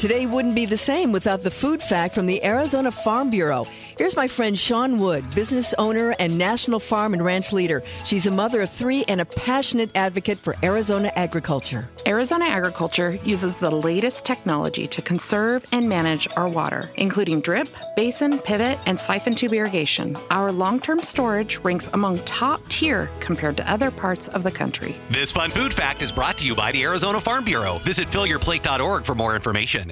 Today wouldn't be the same without the food fact from the Arizona Farm Bureau. Here's my friend Sean Wood, business owner and national farm and ranch leader. She's a mother of 3 and a passionate advocate for Arizona agriculture. Arizona agriculture uses the latest technology to conserve and manage our water, including drip, basin, pivot, and siphon tube irrigation. Our long-term storage ranks among top tier compared to other parts of the country. This fun food fact is brought to you by the Arizona Farm Bureau. Visit fillyourplate.org for more information.